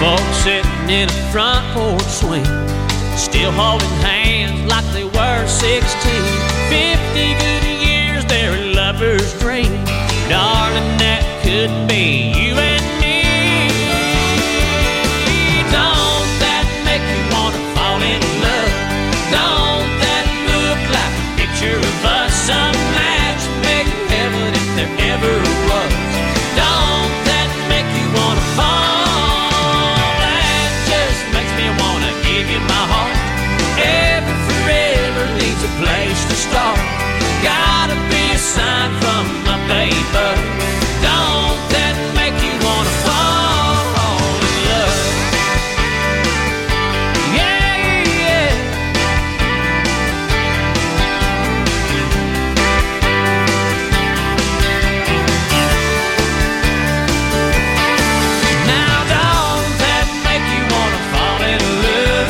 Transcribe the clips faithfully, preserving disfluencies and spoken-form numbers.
Folks sitting in a front porch swing, still holding hands like they were sixteen. Fifty good years, their lover's dream. Darling, that could be you and me. Don't that make you want to fall in love? Don't that look like a picture of us unmatched? Make heaven if there ever was. Don't that make you want to fall? Place to start. Gotta be a sign from my paper. Don't that make you wanna fall in love? Yeah, yeah. Now don't that make you wanna fall in love?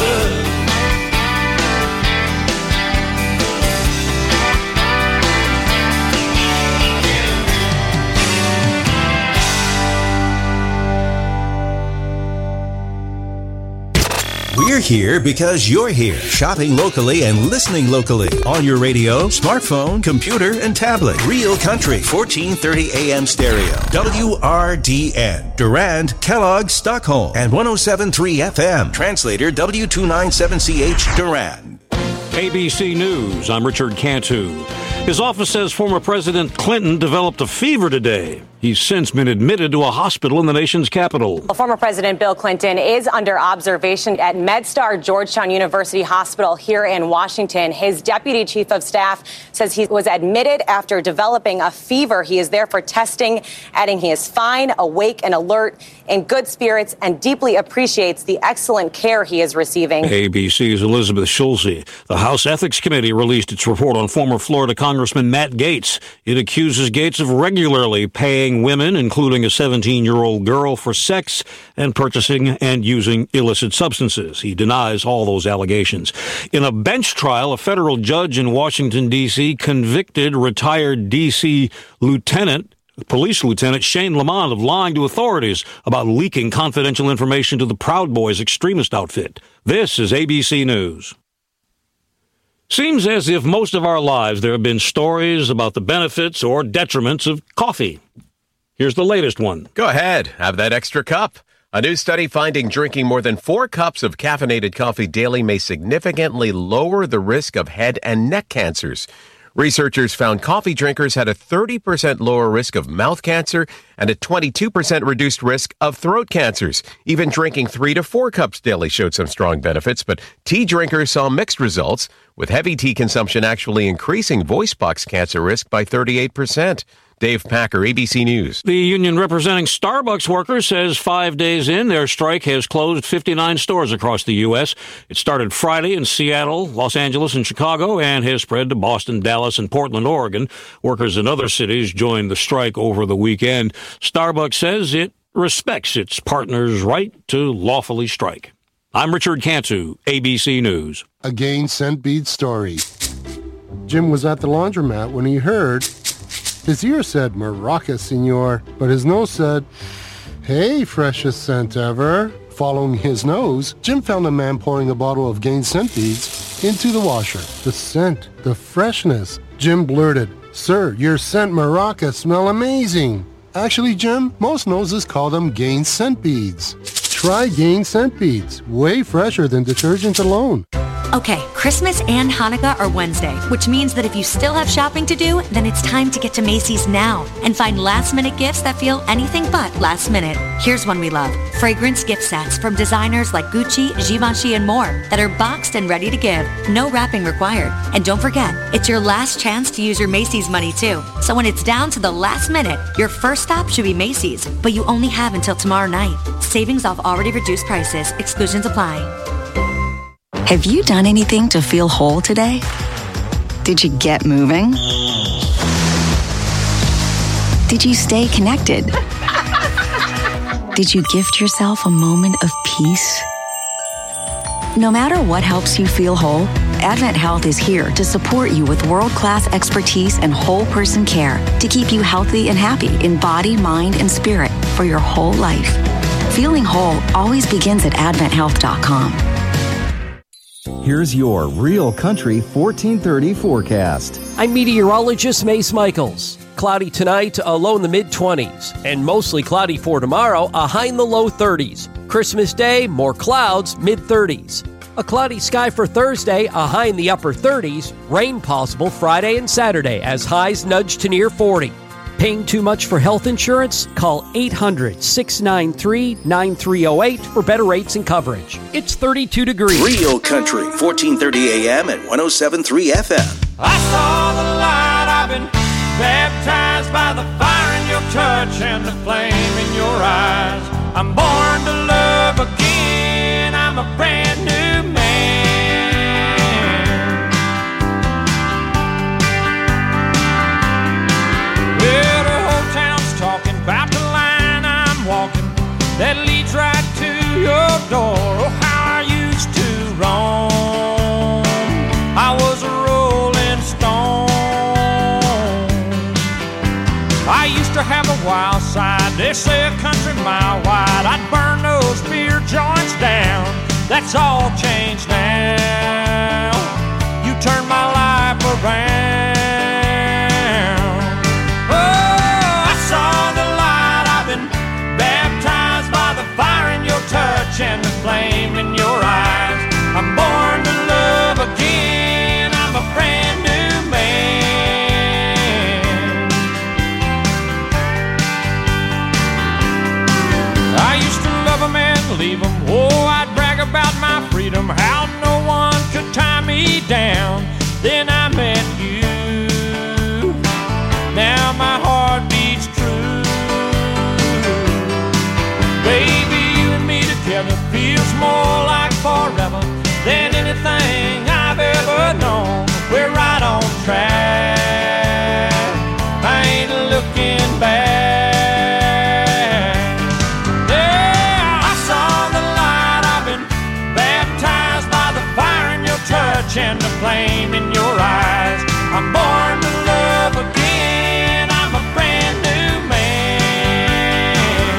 We're here because you're here. Shopping locally and listening locally. On your radio, smartphone, computer, and tablet. Real Country, fourteen thirty A M stereo. W R D N. Durand, Kellogg, Stockholm. And one oh seven point three F M. Translator W two ninety-seven C H, Durand. A B C News, I'm Richard Cantu. His office says former President Clinton developed a fever today. He's since been admitted to a hospital in the nation's capital. Well, former President Bill Clinton is under observation at MedStar Georgetown University Hospital here in Washington. His deputy chief of staff says he was admitted after developing a fever. He is there for testing, adding he is fine, awake, and alert, in good spirits, and deeply appreciates the excellent care he is receiving. A B C's Elizabeth Schulze. The House Ethics Committee released its report on former Florida Congressman Matt Gaetz. It accuses Gaetz of regularly paying women, including a seventeen-year-old girl, for sex and purchasing and using illicit substances. He denies all those allegations. In a bench trial, a federal judge in Washington, D C convicted retired D C lieutenant, police lieutenant Shane Lamont of lying to authorities about leaking confidential information to the Proud Boys extremist outfit. This is A B C News. Seems as if most of our lives there have been stories about the benefits or detriments of coffee. Here's the latest one. Go ahead. Have that extra cup. A new study finding drinking more than four cups of caffeinated coffee daily may significantly lower the risk of head and neck cancers. Researchers found coffee drinkers had a thirty percent lower risk of mouth cancer and a twenty-two percent reduced risk of throat cancers. Even drinking three to four cups daily showed some strong benefits, but tea drinkers saw mixed results, with heavy tea consumption actually increasing voice box cancer risk by thirty-eight percent. Dave Packer, A B C News. The union representing Starbucks workers says five days in, their strike has closed fifty-nine stores across the U S. It started Friday in Seattle, Los Angeles, and Chicago, and has spread to Boston, Dallas, and Portland, Oregon. Workers in other cities joined the strike over the weekend. Starbucks says it respects its partners' right to lawfully strike. I'm Richard Cantu, A B C News. A Gaines scent bead story. Jim was at the laundromat when he heard... His ear said, "Maraca, senor," but his nose said, "Hey, freshest scent ever." Following his nose, Jim found a man pouring a bottle of Gaines scent beads into the washer. The scent, the freshness. Jim blurted, "Sir, your scent Maraca smell amazing." Actually, Jim, most noses call them Gaines scent beads. Try Gaines scent beads, way fresher than detergent alone. Okay, Christmas and Hanukkah are Wednesday, which means that if you still have shopping to do, then it's time to get to Macy's now and find last-minute gifts that feel anything but last minute. Here's one we love. Fragrance gift sets from designers like Gucci, Givenchy, and more that are boxed and ready to give. No wrapping required. And don't forget, it's your last chance to use your Macy's money too. So when it's down to the last minute, your first stop should be Macy's, but you only have until tomorrow night. Savings off already reduced prices. Exclusions apply. Have you done anything to feel whole today? Did you get moving? Did you stay connected? Did you gift yourself a moment of peace? No matter what helps you feel whole, Advent Health is here to support you with world-class expertise and whole person care to keep you healthy and happy in body, mind, and spirit for your whole life. Feeling whole always begins at advent health dot com. Here's your Real Country fourteen thirty forecast. I'm meteorologist Mace Michaels. Cloudy tonight, a low in the mid-twenties. And mostly cloudy for tomorrow, a high in the low thirties. Christmas Day, more clouds, mid-thirties. A cloudy sky for Thursday, a high in the upper thirties. Rain possible Friday and Saturday as highs nudge to near forty. Paying too much for health insurance? Call eight hundred, six nine three, nine three zero eight for better rates and coverage. It's thirty-two degrees. Real Country, fourteen thirty A M and one oh seven point three F M. I saw the light, I've been baptized by the fire in your touch and the flame in your eyes. I'm born to love again, I'm a brand new man. Well, the whole town's talking about the line I'm walking that leads right to your door. Oh, how I used to roam, I was a rolling stone. I used to have a wild side, they say a country mile wide. I'd burn those beer joints down, that's all changed now. You turned my life around. Oh, I saw the light, I've been baptized by the fire in your touch and the flame in your eyes. I'm born to love again, I'm a brand new man. I used to love them and leave them. Oh, I'd brag about my freedom, how no one could tie me down. Then I met you, now my heart beats true. Baby, you and me together feels more like forever than anything I've ever known. We're right on track, I ain't looking back. And the flame in your eyes. I'm born to love again, I'm a brand new man.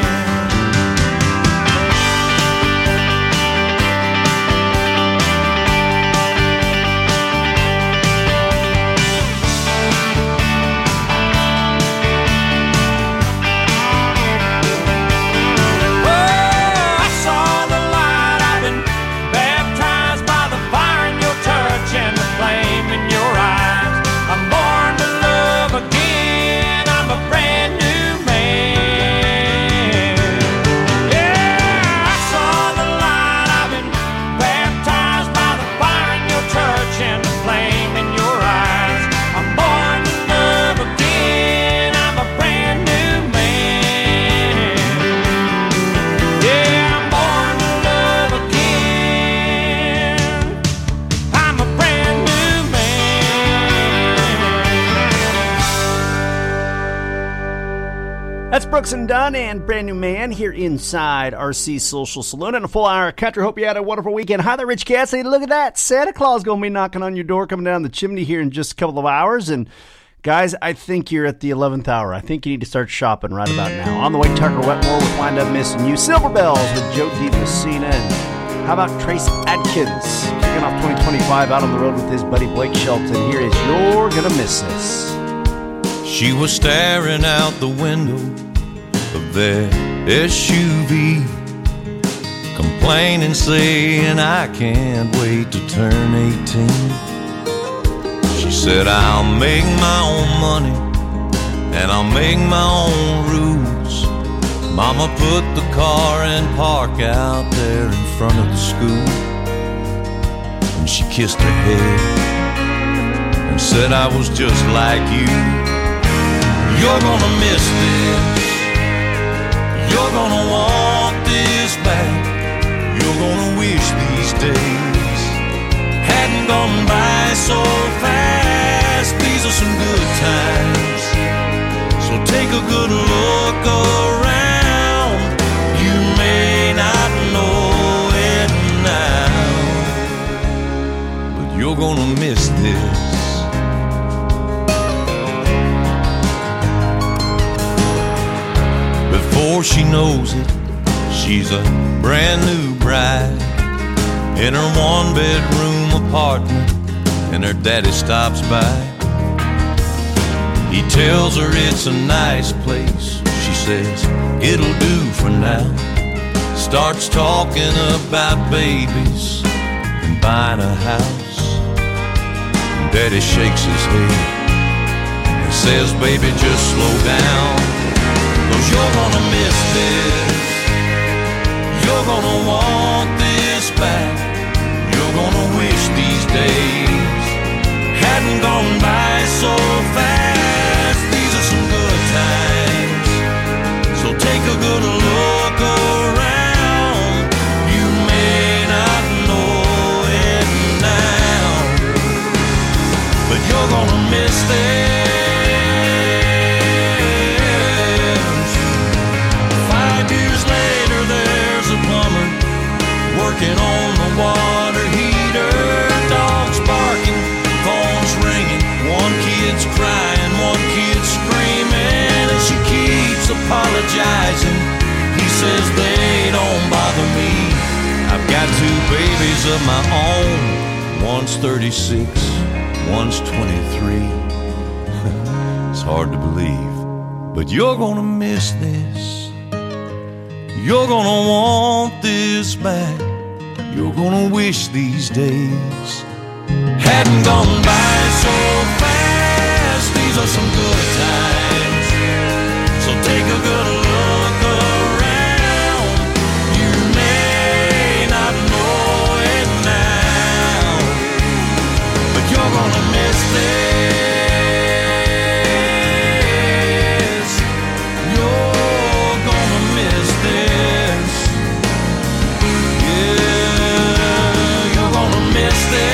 Oh, I saw the light, I've been baptized by the fire in your touch and the flame in your eyes. I'm born to love again, I'm a brand new man. Yeah, I saw the light, I've been baptized by the fire in your touch and the flame in your eyes. I'm born to love again, I'm a brand new man. Yeah, I'm born to love again, I'm a brand new man. That's Brooks and Dunn and Brand New Man here inside R C Social Saloon and a full hour of country. Hope you had a wonderful weekend. Hi there, Rich Cassidy. Look at that. Santa Claus going to be knocking on your door, coming down the chimney here in just a couple of hours. And guys, I think you're at the eleventh hour. I think you need to start shopping right about now. On the way, Tucker Wetmore with Wind Up Missing You. Silver Bells with Joe DeMessina. And how about Trace Adkins kicking off twenty twenty-five out on the road with his buddy Blake Shelton. Here is You're Gonna Miss This. She was staring out the window of that S U V, complaining, saying, I can't wait to turn eighteen. She said, I'll make my own money and I'll make my own rules. Mama put the car in park out there in front of the school, and she kissed her head and said, I was just like you. You're gonna miss this, you're gonna want this back, you're gonna wish these days hadn't gone by so fast. These are some good times, so take a good look around. You may not know it now, but you're gonna miss this. Before she knows it, She's a brand new bride in her one-bedroom apartment, and her daddy stops by. He tells her it's a nice place. She says, it'll do for now. Starts talking about babies and buying a house. Daddy shakes his head and says, baby, just slow down, 'cause you're gonna miss this. You're gonna want this back. You're gonna wish these days hadn't gone by so fast. These are some good times, so take a good look around. You may not know it now, but you're gonna miss this. Five years later, there's a plumber working on the water heater. Dogs barking, phones ringing, one kid's crying, one kid's screaming, and she keeps apologizing. He says they don't bother me. I've got two babies of my own. One's thirty-six, one's twenty-three. It's hard to believe, but you're gonna miss this. You're gonna want this back. You're gonna wish these days hadn't gone by so fast. These are some good times, so take a good look around. You may not know it now, but you're gonna miss this. You're gonna miss this. Yeah, you're gonna miss this.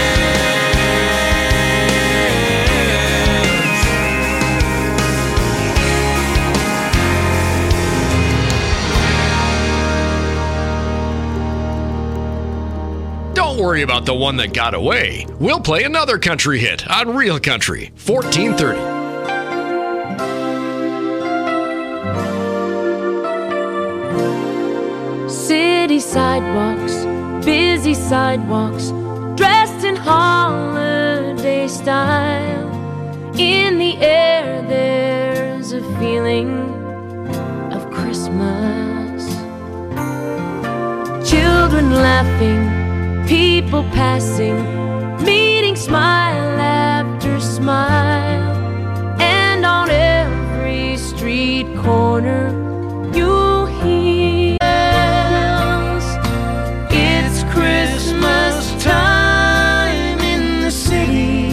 Don't worry about the one that got away. We'll play another country hit on Real Country, fourteen thirty. City sidewalks, busy sidewalks, dressed in holiday style. In the air there's a feeling of Christmas. Children laughing, people passing, meeting smile after smile. And on every street corner you'll hear bells. It's Christmas time in the city.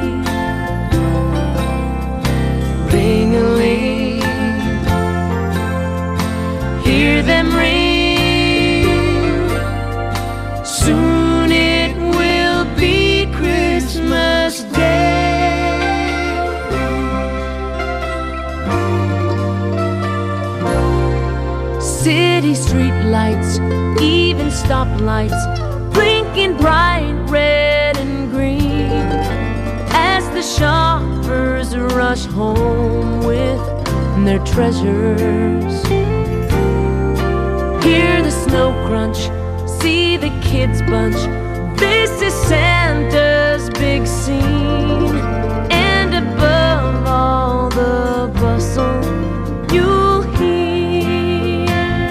Ring-a-ling, hear them ring. Soon it will be Christmas Day. City street lights, even stoplights, blinking bright red and green, as the shoppers rush home with their treasures. Hear the snow crunch, see the kids bunch. This is Santa's big scene, and above all the bustle you'll hear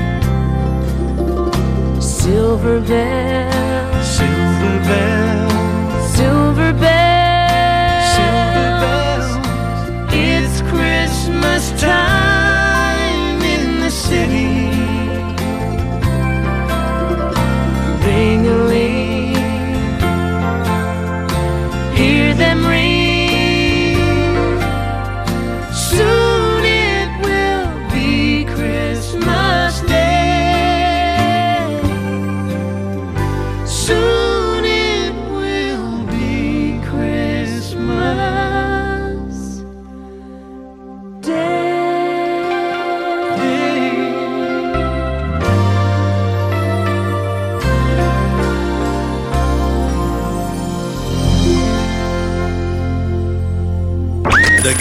silver bells, silver bells, silver bells, silver bells. It's Christmas time in the city. Ring-a-ling, hear them ring. Soon it will be Christmas Day.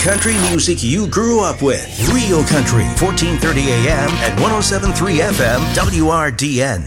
country music you grew up with. Real Country, fourteen thirty A M and one oh seven point three F M W R D N.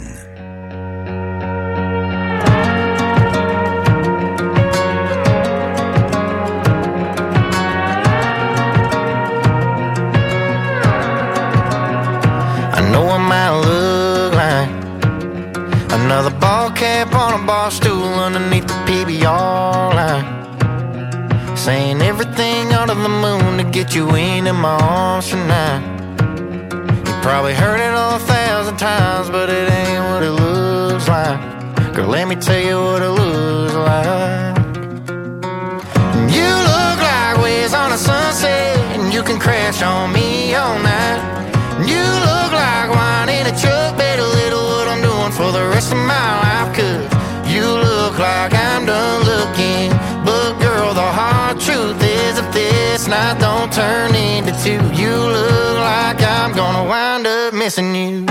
I know I might look like another ball cap on a bar stool underneath the P B R line, saying everything under the moon to get you into my arms tonight. You probably heard it all a thousand times, but it ain't what it looks like. Girl, let me tell you what it looks like. You look like waves on a sunset, and you can crash on me all night. You look like wine in a truck, better little what I'm doing for the rest of my life. Cause you look like I'm done looking, but girl, the hard truth is if this night don't turn into two, you look like I'm gonna wind up missing you.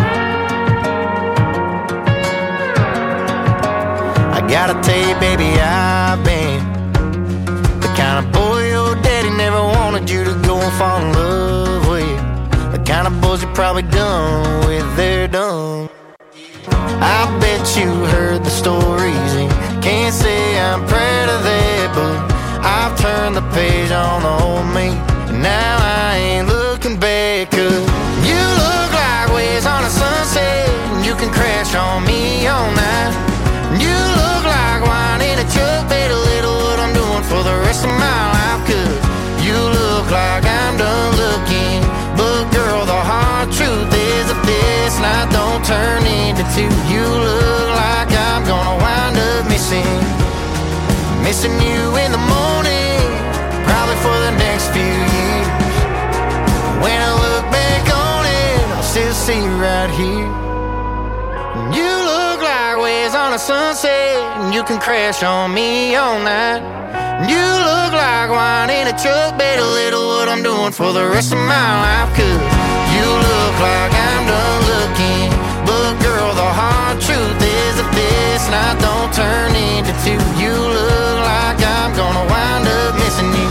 I gotta tell you, baby, I've been the kind of boy your daddy never wanted you to go and fall in love with. The kind of boys you're probably done with, they're done. I bet you heard the stories and can't say I'm proud of that, but I've turned the page on the old me, and now I ain't looking back. Cause you look like waves on a sunset, and you can crash on me all night. You look like wine in a truck, better little what I'm doing for the rest of my life. Cause you look like I'm done looking, but girl, the hard truth is if this night don't turn into two, you look like I'm gonna wind up missing Missing you in the morning, probably for the next few years. When I look back on it, I'll still see you right here. You look like waves on a sunset, and you can crash on me all night. You look like wine in a truck, better little what I'm doing for the rest of my life. Cause you look like I'm done looking, but girl, the hard truth is if this night don't turn into two, you look like I'm gonna wind up missing you.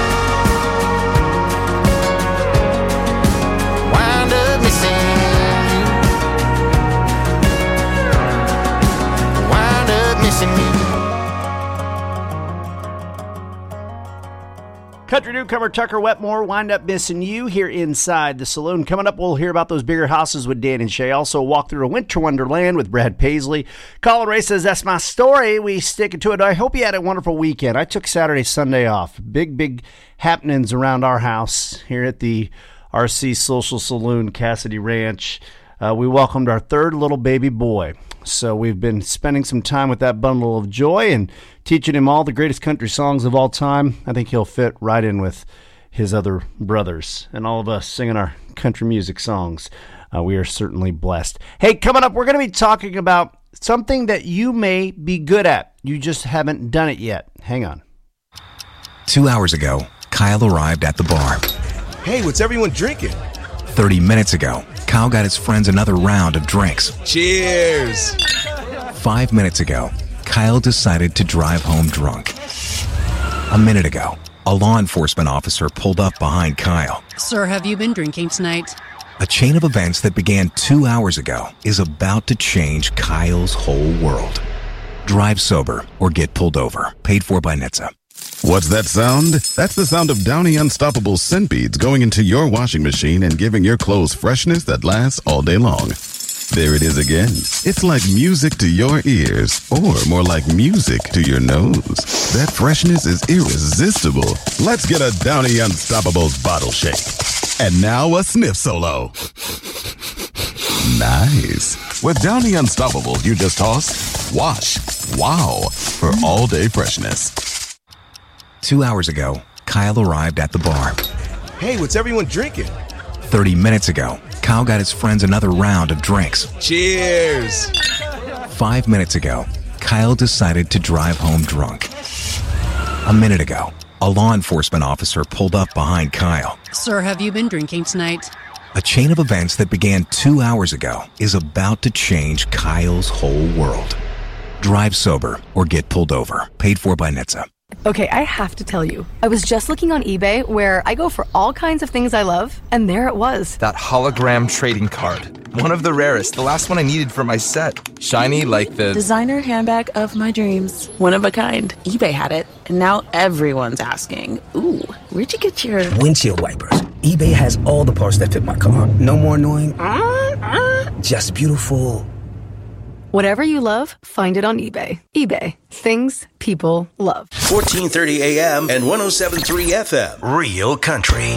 Wind up missing you. Wind up missing you. Country newcomer Tucker Wetmore, wind up missing you here inside the saloon. Coming up, we'll hear about those bigger houses with Dan and Shay. Also, walk through a winter wonderland with Brad Paisley. Colin Ray says, that's my story. We stick to it. I hope you had a wonderful weekend. I took Saturday, Sunday off. Big, big happenings around our house here at the R C Social Saloon, Cassidy Ranch. Uh, we welcomed our third little baby boy. So we've been spending some time with that bundle of joy and teaching him all the greatest country songs of all time. I think he'll fit right in with his other brothers and all of us singing our country music songs. Uh, we are certainly blessed. Hey, coming up, we're going to be talking about something that you may be good at. You just haven't done it yet. Hang on. Two hours ago, Kyle arrived at the bar. Hey, what's everyone drinking? Thirty minutes ago, Kyle got his friends another round of drinks. Cheers! Five minutes ago, Kyle decided to drive home drunk. A minute ago, a law enforcement officer pulled up behind Kyle. Sir, have you been drinking tonight? A chain of events that began two hours ago is about to change Kyle's whole world. Drive sober or get pulled over. Paid for by N H T S A. What's that sound? That's the sound of Downy Unstoppable scent beads going into your washing machine and giving your clothes freshness that lasts all day long. There it is again. It's like music to your ears, or more like music to your nose. That freshness is irresistible. Let's get a Downy Unstoppables bottle shake. And now a sniff solo. Nice. With Downy Unstoppables, you just toss, wash, wow, for all day freshness. Two hours ago, Kyle arrived at the bar. Hey, what's everyone drinking? Thirty minutes ago, Kyle got his friends another round of drinks. Cheers! Five minutes ago, Kyle decided to drive home drunk. A minute ago, a law enforcement officer pulled up behind Kyle. Sir, have you been drinking tonight? A chain of events that began two hours ago is about to change Kyle's whole world. Drive sober or get pulled over. Paid for by N H T S A. Okay, I have to tell you, I was just looking on eBay where I go for all kinds of things I love, and there it was. That hologram trading card. One of the rarest, the last one I needed for my set. Shiny like the... designer handbag of my dreams. One of a kind. eBay had it, and now everyone's asking, ooh, where'd you get your... windshield wipers. eBay has all the parts that fit my car. No more annoying... just beautiful... Whatever you love, find it on eBay. eBay. Things people love. fourteen thirty A M and one oh seven point three F M. Real Country.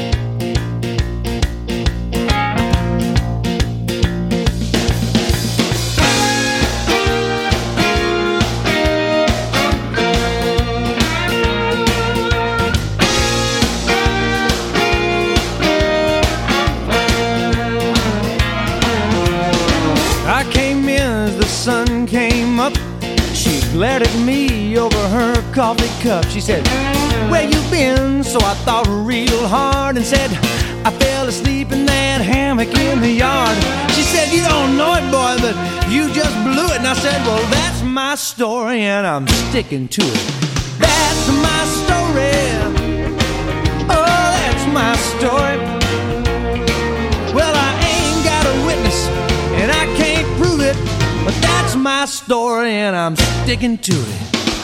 Sun came up, she glared at me over her coffee cup. She said, where you been? So I thought real hard and said, I fell asleep in that hammock in the yard. She said, you don't know it, boy, but you just blew it. And I said, well, that's my story and I'm sticking to it. That's my story. Oh, that's my story. Well, I ain't got a witness and I can't prove it, but that's my story and I'm sticking to it.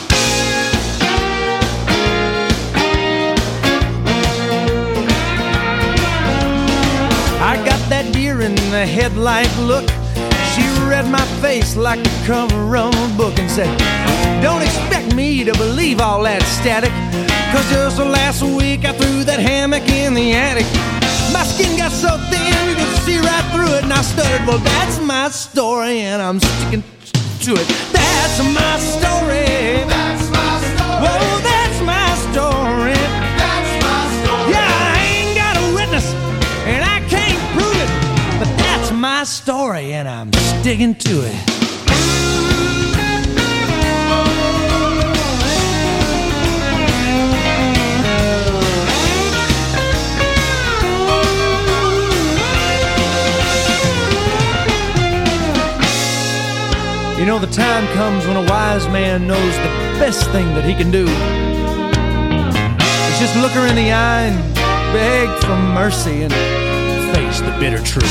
I got that deer in the headlight look. She read my face like the cover of a book and said, don't expect me to believe all that static, cause just last week I threw that hammock in the attic. My skin got so thin you could see right through it. And I stuttered, well, that's my story and I'm sticking to it. That's my story. That's my story. Whoa, that's my story. That's my story. Yeah, I ain't got a witness and I can't prove it, but that's my story and I'm sticking to it. You know, the time comes when a wise man knows the best thing that he can do is just look her in the eye and beg for mercy and face the bitter truth.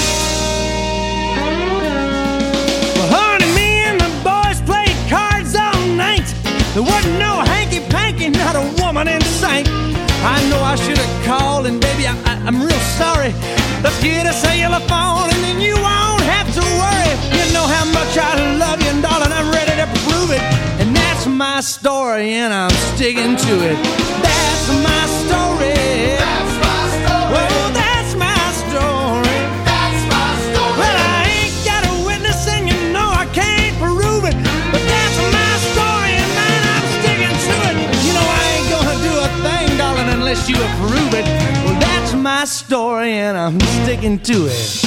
Well, honey, me and the boys played cards all night. There wasn't no hanky-panky, not a woman in sight. I know I should have called, and baby, I, I, I'm real sorry. Let's get a cellular phone, and then you won't have to worry. You know how much I love you, and darling, I'm ready to prove it. And that's my story, and I'm sticking to it. That's my story. That's my story. Oh, that's my story. That's my story. Well, I ain't got a witness, and you know I can't prove it, but that's my story, and man, I'm sticking to it. You know I ain't gonna do a thing, darling, unless you approve it. Well, that's my story, and I'm sticking to it.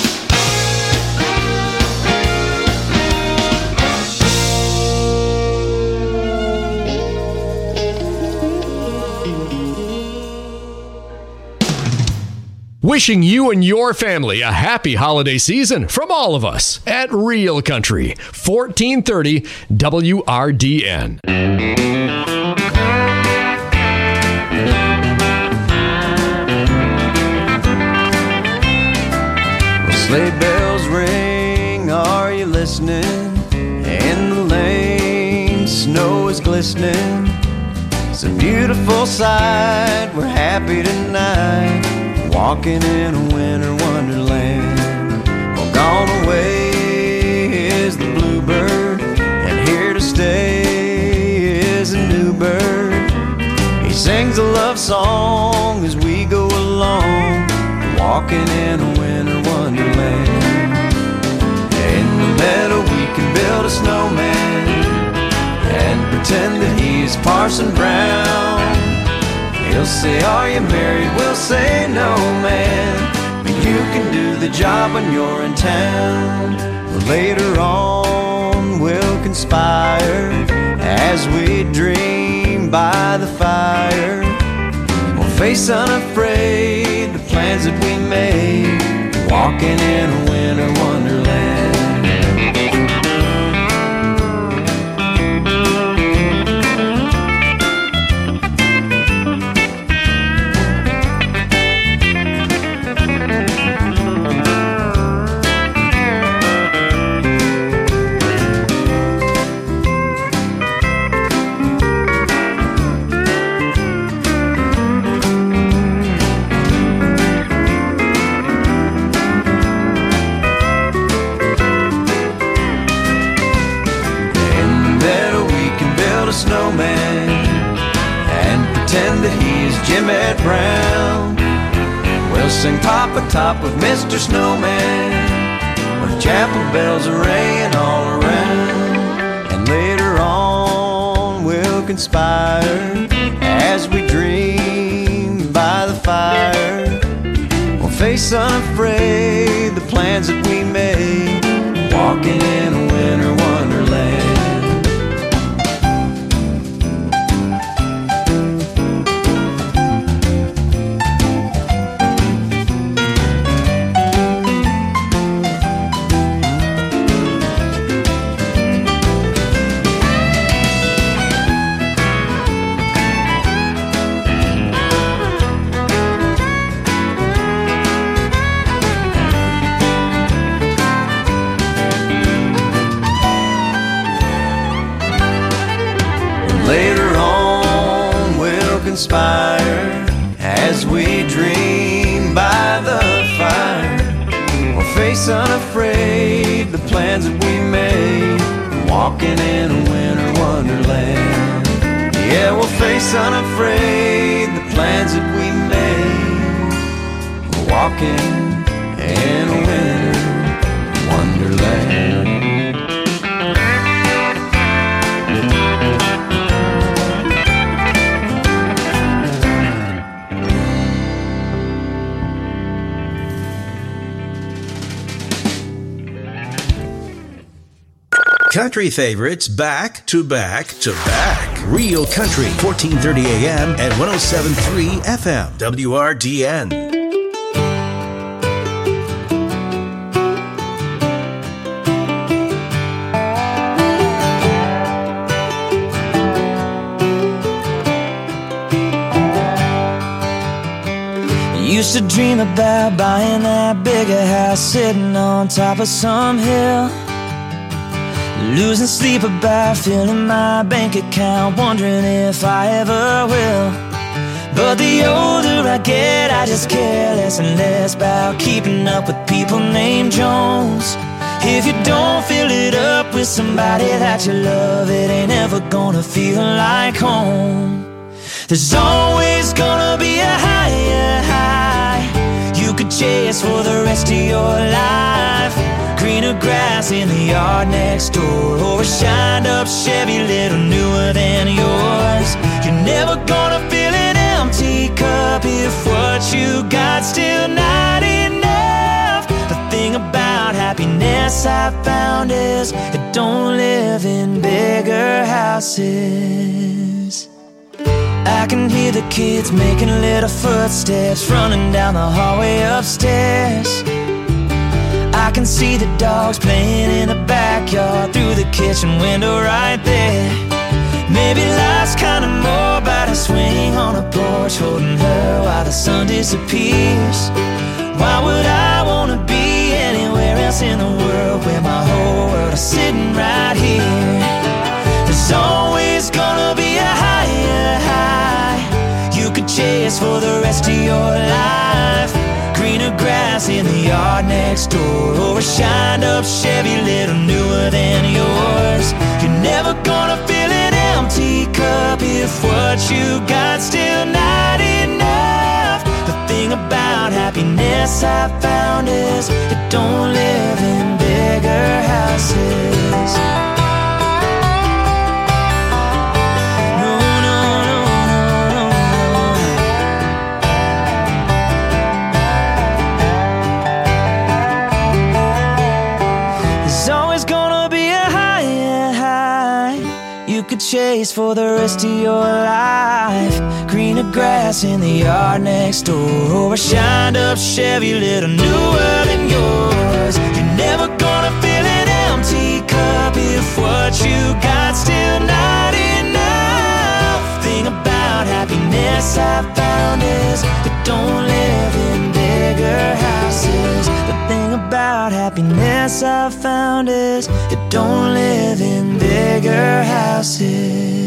Wishing you and your family a happy holiday season from all of us at Real Country, fourteen thirty W R D N. Sleigh bells ring, are you listening? In the lane, snow is glistening. It's a beautiful sight, we're happy tonight, walking in a winter wonderland. Well, gone away is the bluebird, and here to stay is a new bird. He sings a love song as we go along, walking in a winter wonderland. In the meadow we can build a snowman and pretend that he's Parson Brown. He'll say, are you married? We'll say, no, man, but you can do the job when you're in town. But later on we'll conspire as we dream by the fire. We'll face unafraid the plans that we made, walking in a winter wonderland. Jim Ed Brown. We'll sing Papa Top with Mister Snowman when chapel bells are ringing all around. And later on we'll conspire as we dream by the fire. We'll face unafraid the plans that we made, walking in a winter wonderland. Inspire as we dream by the fire. We'll face unafraid the plans that we made, walking in a winter wonderland. Yeah, we'll face unafraid the plans that we made, walking in a winter wonderland. Country favorites back to back to back. Real Country, fourteen thirty A M and one oh seven point three F M, W R D N. Used to dream about buying that bigger house sitting on top of some hill, losing sleep about filling my bank account, wondering if I ever will. But the older I get, I just care less and less about keeping up with people named Jones. If you don't fill it up with somebody that you love, it ain't ever gonna feel like home. There's always gonna be a higher high you could chase for the rest of your life. Greener grass in the yard next door, or a shined up Chevy little newer than yours. You're never gonna fill an empty cup if what you got still not enough. The thing about happiness I found is it don't live in bigger houses. I can hear the kids making little footsteps running down the hallway upstairs. I can see the dogs playing in the backyard through the kitchen window right there. Maybe life's kinda more about a swing on a porch, holding her while the sun disappears. Why would I wanna be anywhere else in the world where my whole world is sitting right here? There's always gonna be a higher high you could chase for the rest of your life. Greener grass in the yard next door, or a shined up Chevy little newer than yours. You're never gonna fill an empty cup if what you got still not enough. The thing about happiness I found is it don't live in bigger houses. Chase for the rest of your life. Greener grass in the yard next door, or a shined up Chevy little newer than yours. You're never gonna fill an empty cup if what you got still not enough. Thing about happiness I found is it don't live in bigger houses. The thing about happiness I found is it don't live in bigger houses.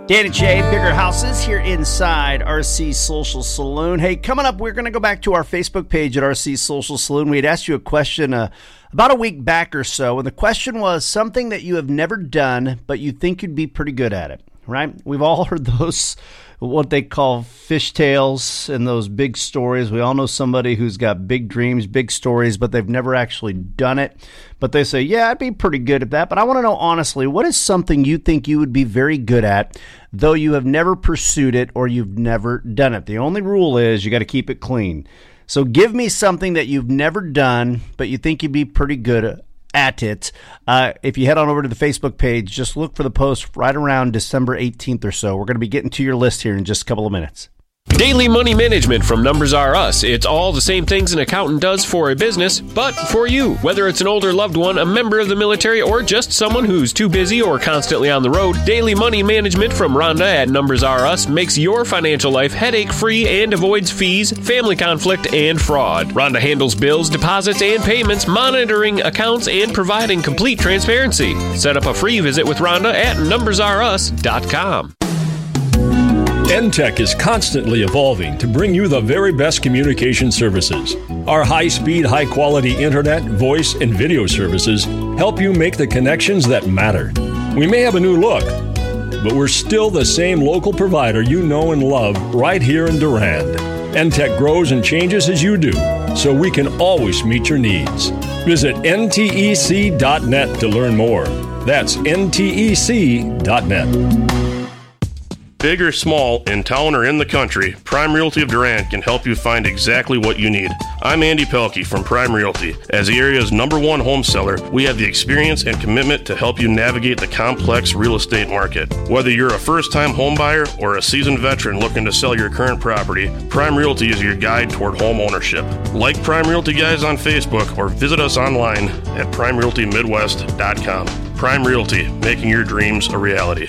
Danny J, Bigger Houses here inside R C Social Saloon. Hey, coming up, we're going to go back to our Facebook page at R C Social Saloon. We had asked you a question uh, about a week back or so, and the question was something that you have never done, but you think you'd be pretty good at it, right? We've all heard those, what they call fishtails and those big stories. We all know somebody who's got big dreams, big stories, but they've never actually done it. But they say, yeah, I'd be pretty good at that. But I want to know, honestly, what is something you think you would be very good at, though you have never pursued it or you've never done it? The only rule is you got to keep it clean. So give me something that you've never done, but you think you'd be pretty good at it. Uh, if you head on over to the Facebook page, just look for the post right around December eighteenth or so. We're going to be getting to your list here in just a couple of minutes. Daily money management from Numbers R Us. It's all the same things an accountant does for a business, but for you. Whether it's an older loved one, a member of the military, or just someone who's too busy or constantly on the road, Daily Money Management from Rhonda at Numbers R Us makes your financial life headache-free and avoids fees, family conflict, and fraud. Rhonda handles bills, deposits, and payments, monitoring accounts, and providing complete transparency. Set up a free visit with Rhonda at numbers r us dot com. N T E C is constantly evolving to bring you the very best communication services. Our high-speed, high-quality internet, voice, and video services help you make the connections that matter. We may have a new look, but we're still the same local provider you know and love right here in Durand. N T E C grows and changes as you do, so we can always meet your needs. Visit N T E C dot net to learn more. That's N T E C dot net. Big or small, in town or in the country, Prime Realty of Durand can help you find exactly what you need. I'm Andy Pelkey from Prime Realty. As the area's number one home seller, we have the experience and commitment to help you navigate the complex real estate market. Whether you're a first-time home buyer or a seasoned veteran looking to sell your current property, Prime Realty is your guide toward home ownership. Like Prime Realty Guys on Facebook or visit us online at prime realty midwest dot com. Prime Realty, making your dreams a reality.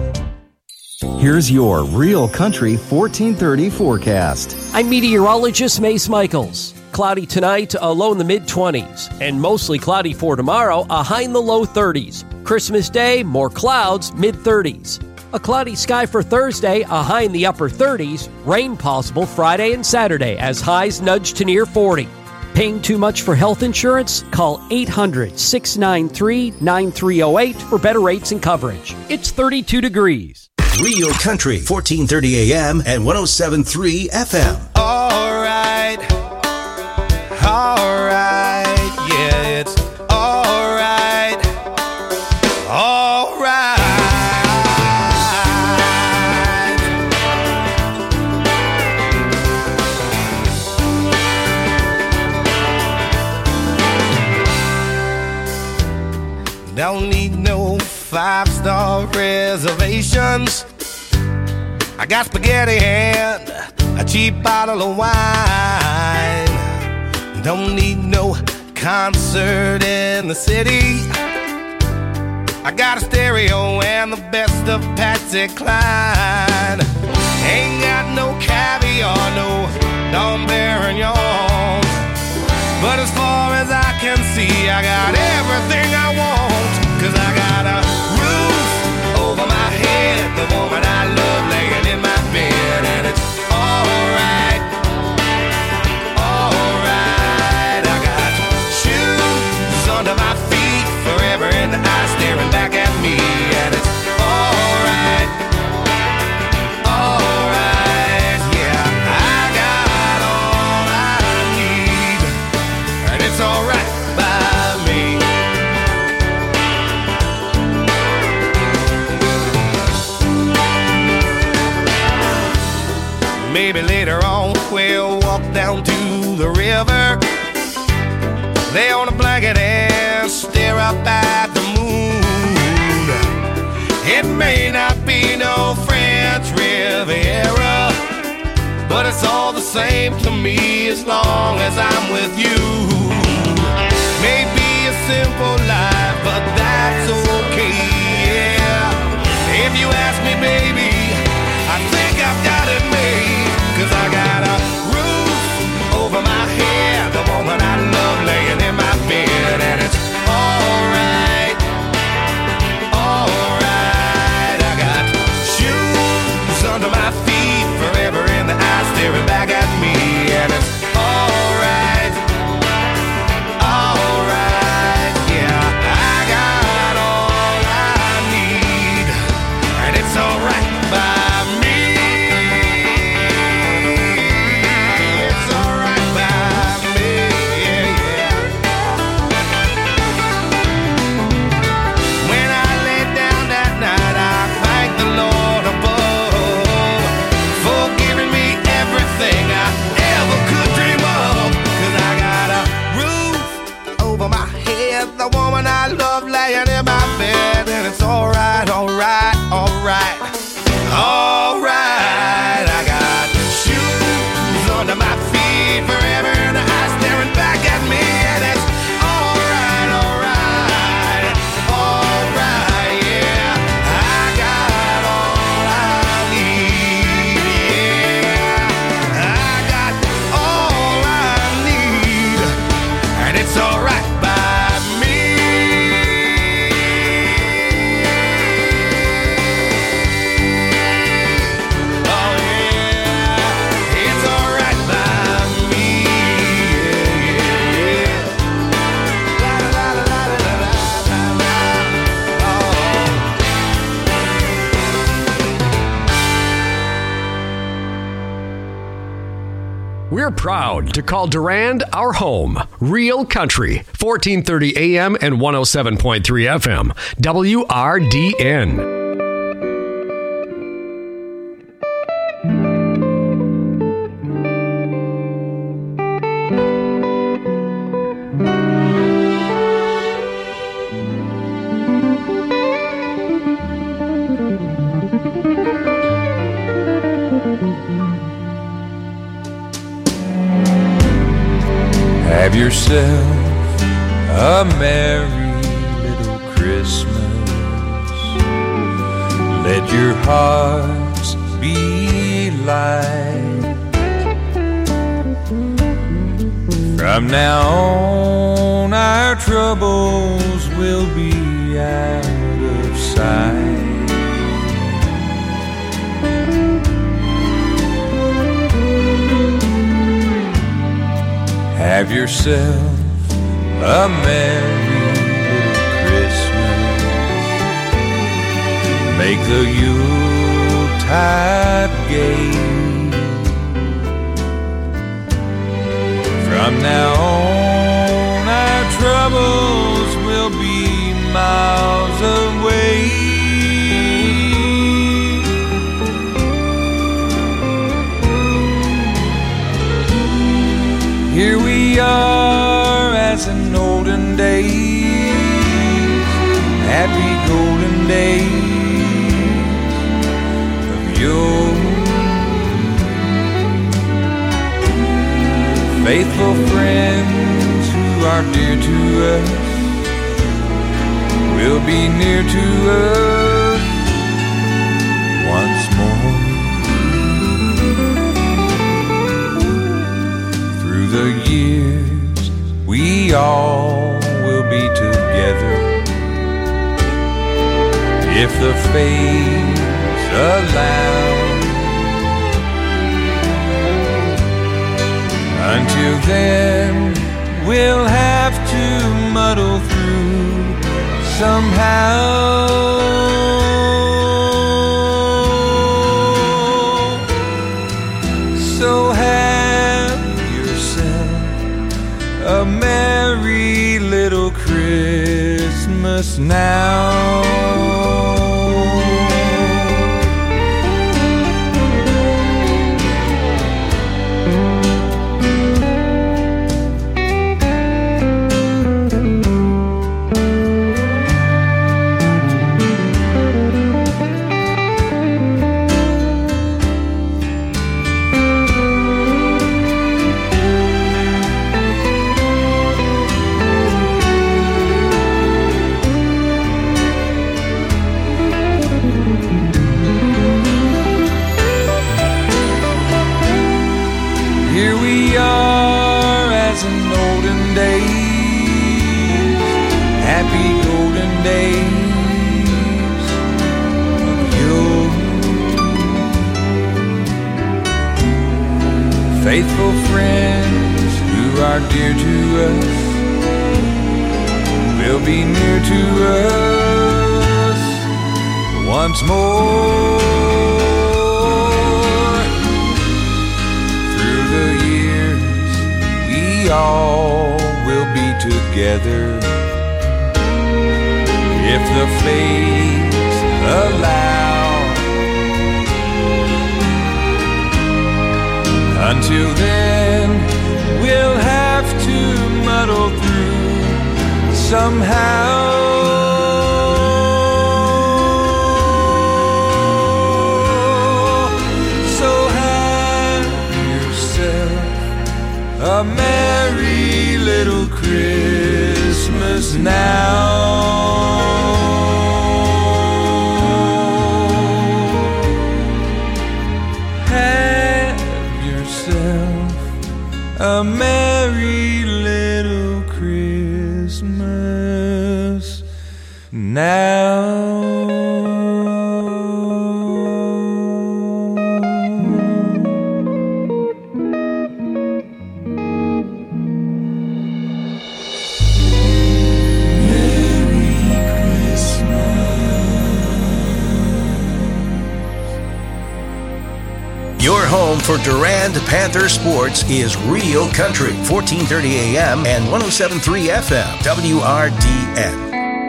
Here's your Real Country fourteen thirty forecast. I'm meteorologist Mace Michaels. Cloudy tonight, a low in the mid-twenties, and mostly cloudy for tomorrow, a high in the low thirties. Christmas Day, more clouds, mid-thirties. A cloudy sky for Thursday, a high in the upper thirties. Rain possible Friday and Saturday as highs nudge to near forty. Paying too much for health insurance? Call eight hundred, six nine three, nine three zero eight for better rates and coverage. It's thirty-two degrees. Real Country, fourteen thirty A M and one oh seven point three F M. All right, all right, yeah, it's all right, all right. Don't need no five-star reservations. I got spaghetti and a cheap bottle of wine. Don't need no concert in the city. I got a stereo and the best of Patsy Cline. Ain't got no caviar, no Dom Perignon. But as far as I can see, I got everything I want. Cause I got a roof over my head, the woman I love laying in my bed, and it's alright, alright. I got shoes under my feet, forever in the eye staring back at me, and it's alright, alright. Yeah, I got all I need, and it's alright by me. Maybe later on we'll walk down to the river, lay on a blanket and stare up at the moon. It may not be no French Riviera, but it's all the same to me as long as I'm with you. Maybe a simple life, but that's okay, yeah. If you ask me, baby, I think I've got it made. Cause I got a roof over my head, the woman I love laying in my bed, and it's alright, alright. I got shoes it's alright, alright, alright, alright. I got shoes under my feet, forever in the eye staring back at me, and it's alright, alright, alright, yeah. I got all I need, yeah. I got all I need, and it's alright by me. Oh yeah, it's alright by me, yeah, yeah, yeah. La la la la la la la la. We're proud to call Durand our home. Real Country, fourteen thirty A M and one oh seven point three F M. W R D N. Have yourself a merry little Christmas. Let your hearts be light. From now on, our troubles will be out of sight. Have yourself a merry little Christmas. Make the Yuletide gay. From now on, our troubles will be miles away. Here we are as in olden days, happy golden days of yore. Faithful friends who are dear to us will be near to us once more. Through the years, we all will be together, if the fates allow. Until then, we'll have to muddle through somehow. So have a merry little Christmas now. Faithful friends who are dear to us will be near to us once more. Through the years, we all will be together, if the fates allow. Until then, we'll have to muddle through somehow. Your home for Durand Panther sports is Real Country, fourteen thirty A M and one oh seven point three F M, W R D N.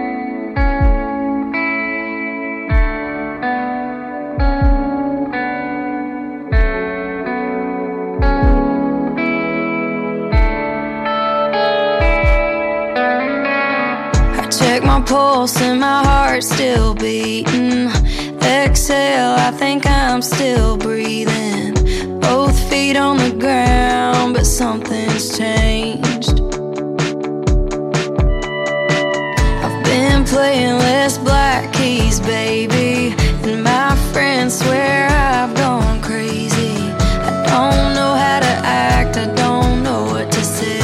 I check my pulse and my heart's still beating. Exhale, I think I'm still breathing. Both feet on the ground, but something's changed. I've been playing less black keys, baby, and my friends swear I've gone crazy. I don't know how to act, I don't know what to say.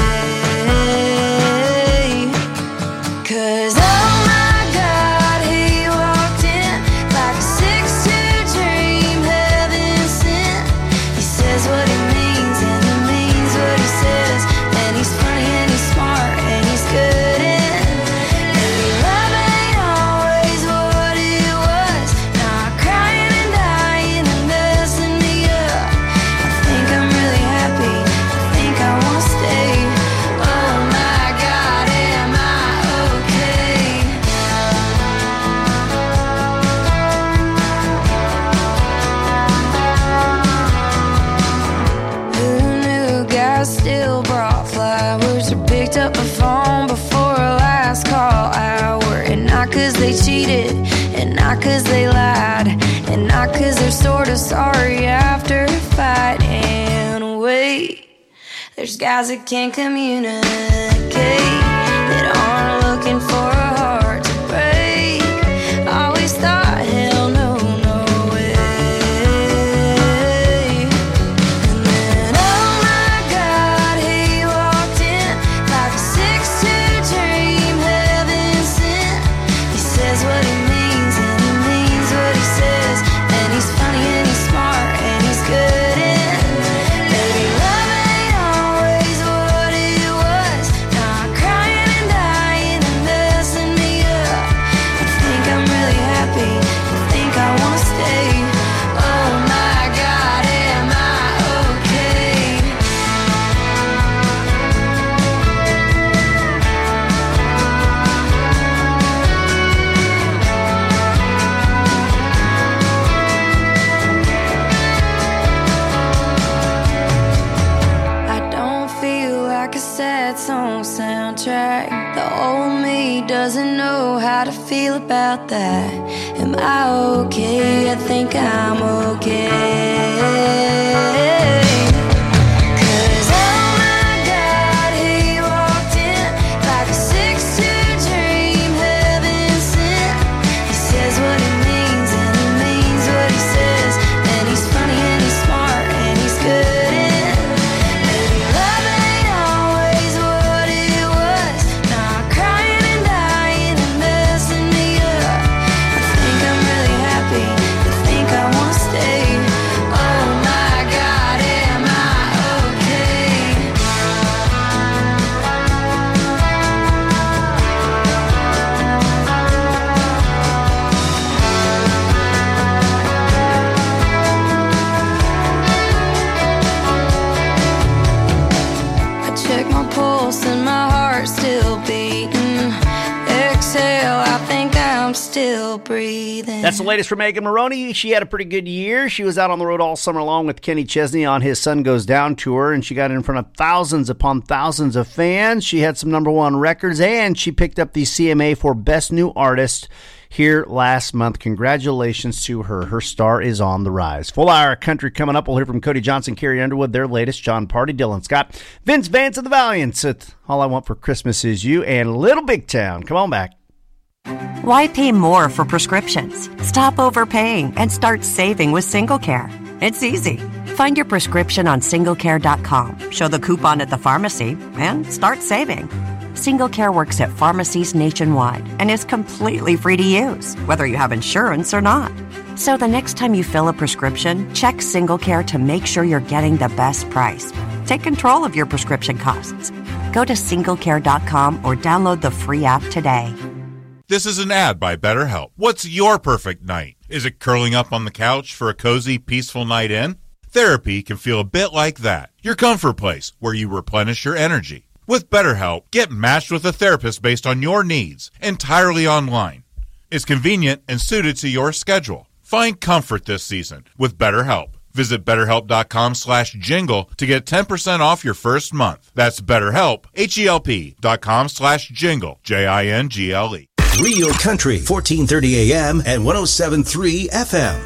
'Cause oh my God, he walked in like a six two dream, heaven sent. He says what he means and he means what he says. And he's funny and he's smart and he's good and maybe love ain't always what it was. Now I'm crying and dying and messing me up. I think I'm really happy, I think I wanna stay. Oh my God, am I okay? Who knew guys still brought flowers or picked up the phone before a last call hour? And not 'cause they cheated, and not 'cause they lied, and not 'cause they're sort of sorry after a fight. And wait, there's guys that can't communicate, that aren't looking for a heart to break. Always thought, hell no, no way. And then, oh my God, he walked in like a six two dream, heaven sent. He says what he means and he means what he says. And he's funny and he's smart and he's good and maybe love ain't always what it was. Now I'm crying and dying and messing me up. I think I'm really happy, I think I wanna stay. Oh my God, am I okay? I don't feel like a sad song soundtrack. The old me doesn't know how to feel about that. Am I okay? I think I'm okay. 'Cause oh my God, he walked in like a six two dream, heaven sent. He says what he means and he means what he says. And he's funny and he's smart and he's good and maybe love ain't always what it was. Now I'm crying and dying and messing me up. I think I'm really happy, I think I wanna stay. Oh my God, am I okay? I check my pulse and my heart's still beating. Exhale, I think I'm still breathing. That's the latest from Megan Maroney. She had a pretty good year. She was out on the road all summer long with Kenny Chesney on his Sun Goes Down tour, and she got in front of thousands upon thousands of fans. She had some number one records, and she picked up the C M A for Best New Artist here last month. Congratulations to her. Her star is on the rise. Full hour country coming up. We'll hear from Cody Johnson, Carrie Underwood, their latest, John Party, Dylan Scott, Vince Vance of the Valiants. It's All I Want for Christmas Is You, and Little Big Town. Come on back. Why pay more for prescriptions? Stop overpaying and start saving with SingleCare. It's easy. Find your prescription on single care dot com, show the coupon at the pharmacy, and start saving. Single Care works at pharmacies nationwide and is completely free to use, whether you have insurance or not. So the next time you fill a prescription, check Single Care to make sure you're getting the best price. Take control of your prescription costs. Go to single care dot com or download the free app today. This is an ad by BetterHelp. What's your perfect night? Is it curling up on the couch for a cozy, peaceful night in? Therapy can feel a bit like that. Your comfort place where you replenish your energy. With BetterHelp, get matched with a therapist based on your needs, entirely online. It's convenient and suited to your schedule. Find comfort this season with BetterHelp. Visit betterhelp.com slash jingle to get ten percent off your first month. That's BetterHelp, H-E-L-P dot com slash jingle, J I N G L E. Real Country, fourteen thirty A M and one oh seven point three F M.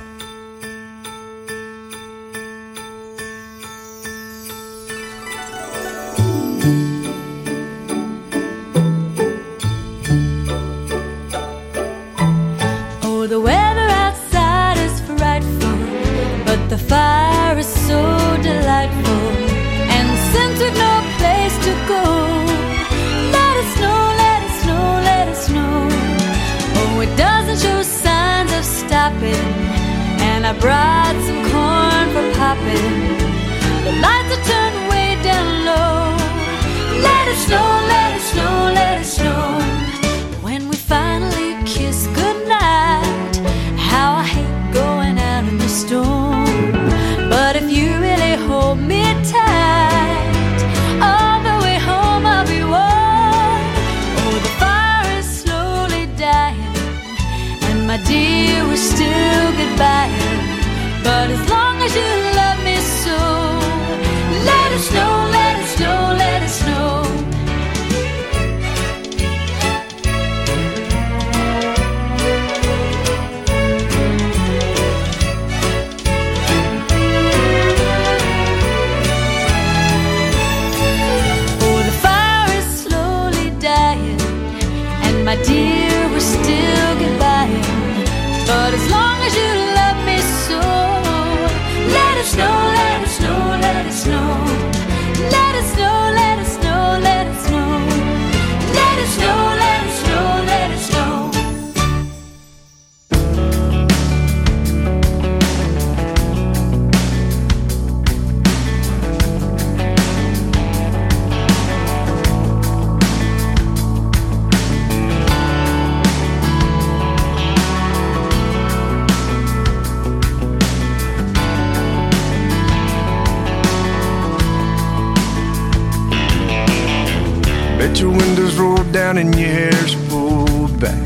Oh, the weather outside is frightful, but the fire is so delightful. And since we've no place to go, let it snow, let it snow, let it snow. Oh, it doesn't show signs of stopping, and I brought some corn for popping. The lights are turned way down low. Let it snow, let it snow, let it snow. When we finally kiss goodnight, how I hate going out in the storm. But if you really hold me tight, all the way home I'll be warm. Oh, the fire is slowly dying, and my dear, we're still goodbying. But as long as you love me so, let it snow, let it snow, let it snow. My dear, we're still goodbye. But as long as you love me so, let it snow, let it snow, let it snow. Let it snow, let it snow, let it snow. Let it snow, let it snow, let it snow. Bet your windows roll down and your hair's pulled back.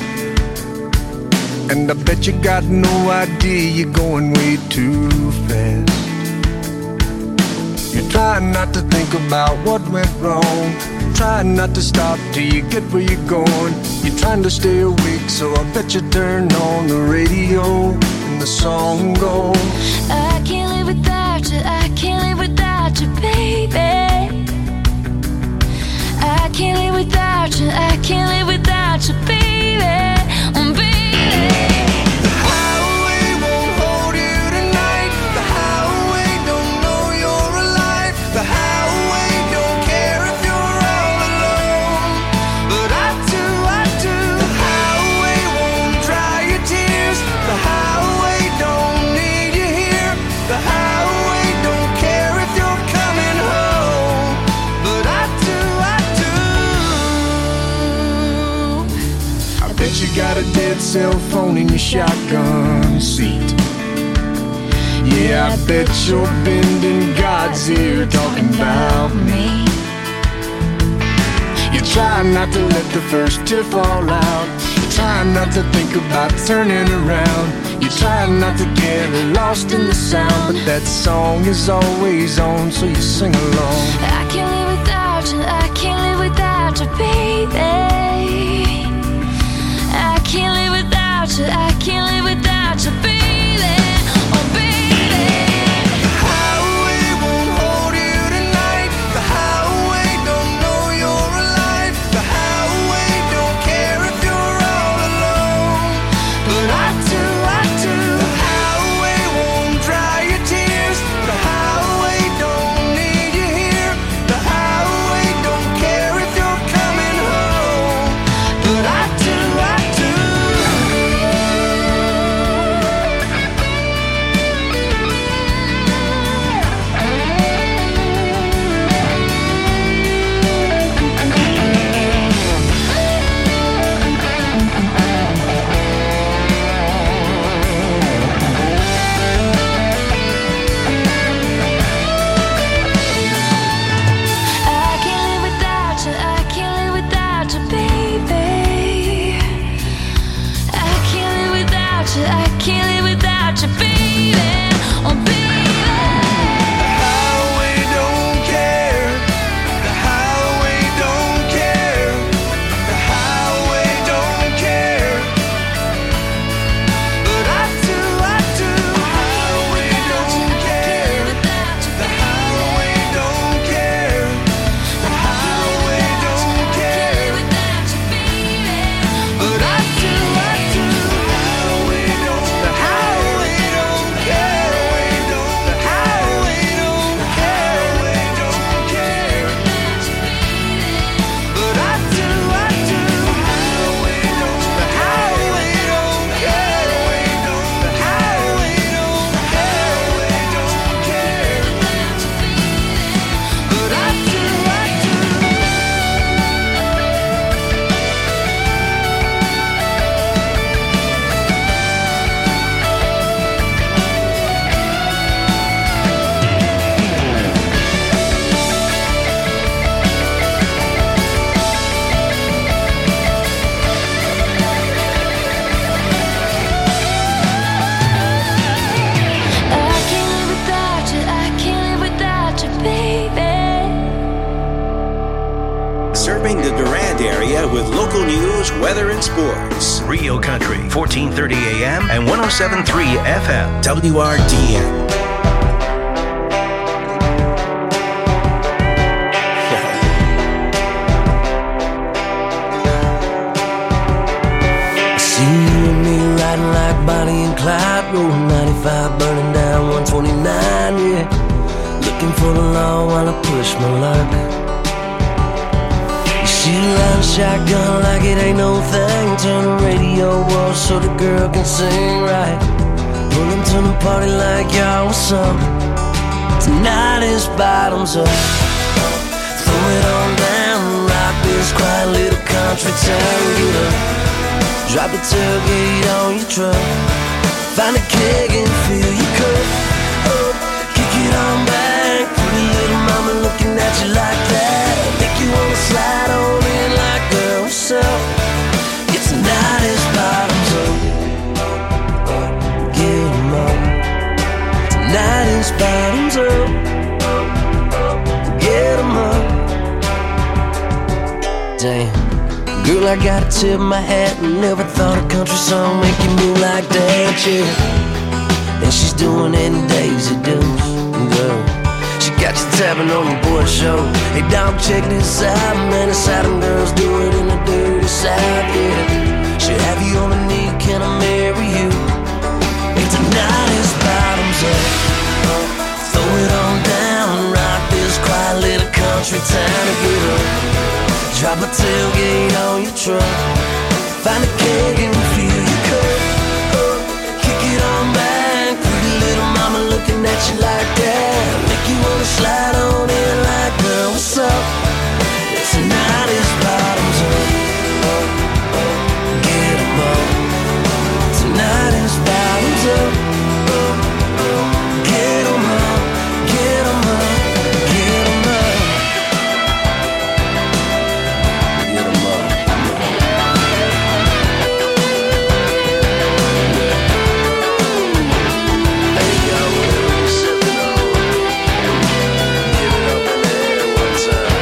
And I bet you got no idea you're going way too fast. You're trying not to think about what went wrong, trying not to stop till you get where you're going. You're trying to stay awake, so I bet you turn on the radio and the song goes, I can't live without you, I can't live without you, baby. I can't live without you, I can't live without you, baby, oh, baby. The highway won't hold you tonight. The highway don't know you're alive. The highway don't care if you're all alone. But I do, I do. The highway won't dry your tears. The highway don't need you here. The highway don't care if you're coming home. But I do, I do. I bet you got a dead cell phone in your shotgun seat. Yeah, I bet you're bending God's ear talking about me. You're trying not to let the first tear fall out. You're trying not to think about turning around. You're trying not to get lost in the sound. But that song is always on, so you sing along. I can't live without you, I can't live without you, baby. I can't live without you, I can't live without you, baby, oh baby. The highway won't hold you tonight. The highway don't know you're alive. The highway don't care if you're all alone. But I do, I do. The highway won't dry your tears. The highway don't need you here. The highway don't care if you're coming without you. I can't live without you, baby. Oh, baby. The highway don't care. The highway don't care. The highway don't care. But I do, I do. The highway don't care. The highway don't care. The highway don't care. But I do, I do. The highway don't. The highway don't care. The highway don't care. Don't care. But I do, I do. The highway don't. The highway don't care. The highway don't care. Don't care. But I do, I do. I can't live without you. I can't live without you, baby. Serving the Durant area with local news, weather, and sports. Rio Country, fourteen thirty A M and one oh seven point three F M. W R D N. See you and me riding like Bonnie and Clyde, rolling ninety-five, burning down one twenty-nine, yeah. Looking for the law while I push my luck. You see the line shotgun like it ain't no thing. Turn the radio off so the girl can sing right. Pulling to the party like y'all was up. Tonight is bottoms up. Throw it on down, rock this quiet little country town. Get up. Drop a tailgate on your truck. Find a keg and fill your cup up. Kick it on back. Pretty little mama looking at you like that. Make you wanna slide on in like, girl, what's up? It's tonight is bottoms up. Get 'em up. Tonight is bottoms up. Get 'em up. Damn. Girl, I gotta tip my hat and never thought a country song make you move like that, yeah. And she's doing it in Daisy Dukes, girl. She got you tapping on your boy show. Hey, dog, check this out, man. It's how them girls do it in the dirty South, yeah. She'll have you on the knee, can I marry you? And tonight is bottoms up. Throw it on down, rock this quiet little country town to get up. Drop a tailgate on your truck. Find a keg and fill your cup up. Kick it on back. Pretty little mama looking at you like that. Make you wanna slide on in like, girl, what's up? Tonight is bottoms up. Get 'em up. Tonight is bottoms up. Get 'em up. Get 'em up. Get 'em up. Get 'em up. Hey, yo, whatever you sipping on, give it up in the air one time.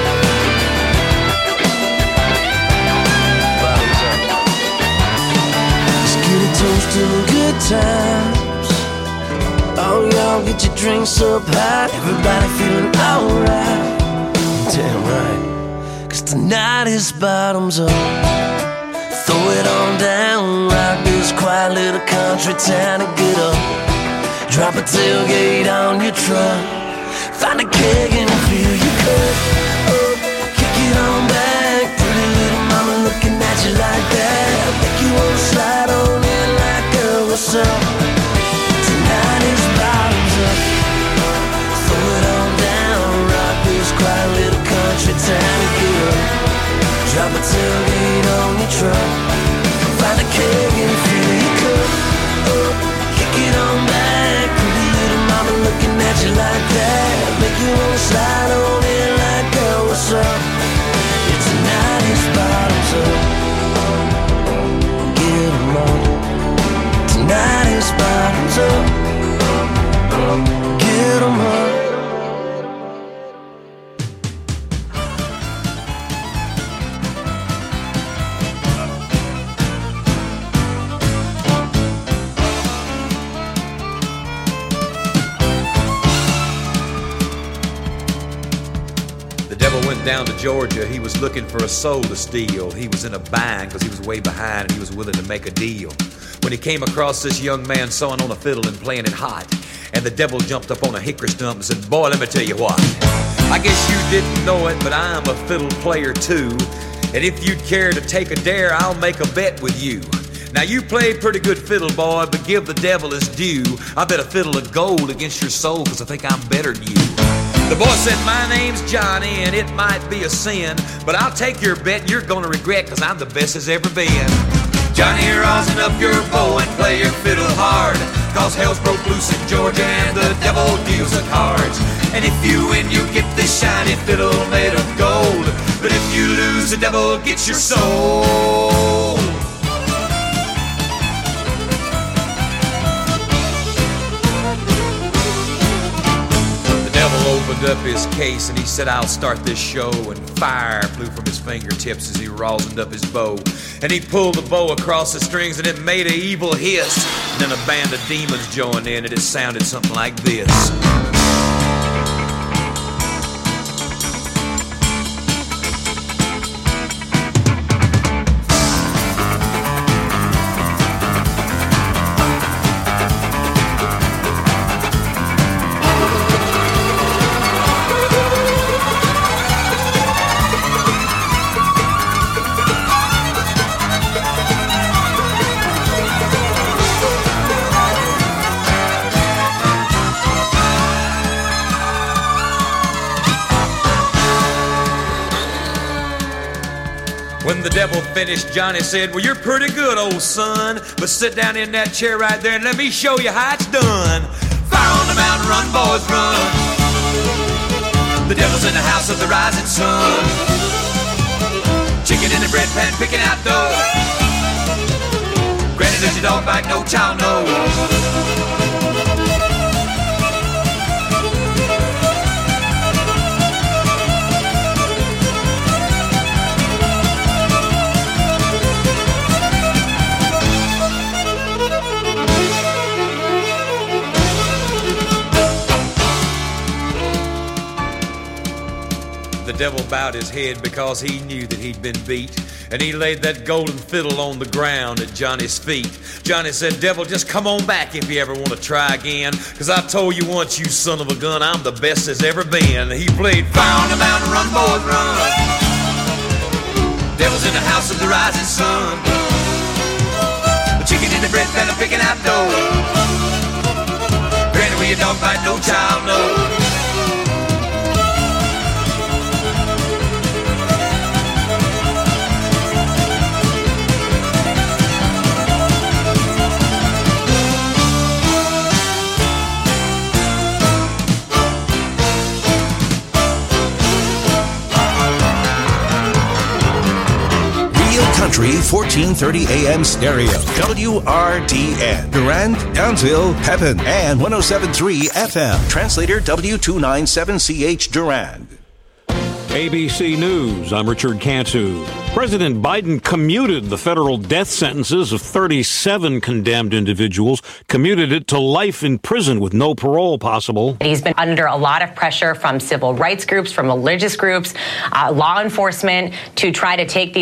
Bottoms up. Let's get it toasted and good times. Oh, y'all get your drinks up high. Everybody feeling alright. Damn right. Cause tonight is bottoms up. Throw it on down. Rock this quiet little country town and get up. Drop a tailgate on your truck. Find a keg and fill your cup up. Kick it on back. Pretty little mama looking at you like that. Make you wanna slide on in like, girl, what's up? Tonight is bottoms up. Throw it on down. Rock this quiet little country town and get up. Drop a tailgate on your truck. Find a keg and fill your cup up. Kick it on back. Pretty little mama looking at you like that. Make you wanna slide on in like, girl, what's up? It's tonight is bottoms up. Get 'em up. Tonight down to Georgia. He was looking for a soul to steal. He was in a bind because he was way behind and he was willing to make a deal. When he came across this young man sawing on a fiddle and playing it hot, and the devil jumped up on a hickory stump and said, boy, let me tell you what. I guess you didn't know it, but I'm a fiddle player too. And if you'd care to take a dare, I'll make a bet with you. Now you played pretty good fiddle, boy, but give the devil his due. I bet a fiddle of gold against your soul, cause I think I'm better than you. The boy said, my name's Johnny, and it might be a sin, but I'll take your bet and you're gonna regret, cause I'm the best as ever been. Johnny, rosin up your bow and play your fiddle hard, cause hell's broke loose in Georgia and the devil deals the cards. And if you win, you get this shiny fiddle made of gold, but if you lose, the devil gets your soul. Opened up his case and he said, I'll start this show, and fire flew from his fingertips as he rosined up his bow, and he pulled the bow across the strings and it made an evil hiss, and then a band of demons joined in and it sounded something like this. When the devil finished, Johnny said, well, you're pretty good, old son, but sit down in that chair right there and let me show you how it's done. Fire on the mountain, run, boys, run. The devil's in the house of the rising sun. Chicken in the bread pan, picking out dough. Granny, does your dog bite? No child knows. The devil bowed his head because he knew that he'd been beat, and he laid that golden fiddle on the ground at Johnny's feet. Johnny said, devil, just come on back if you ever want to try again, cause I told you once, you son of a gun, I'm the best there's ever been. He played fire on the mountain, run, boys, run. Devil's in the house of the rising sun. The chicken in the bread pan, picking out dough. Granny, where your dog bite, no child knows. Country fourteen thirty A M stereo. W R D N. Durand, Townsville, Pepin, and one oh seven point three F M. Translator W two ninety-seven C H Durand. A B C News, I'm Richard Cantu. President Biden commuted the federal death sentences of thirty-seven condemned individuals, commuted it to life in prison with no parole possible. He's been under a lot of pressure from civil rights groups, from religious groups, uh, law enforcement to try to take these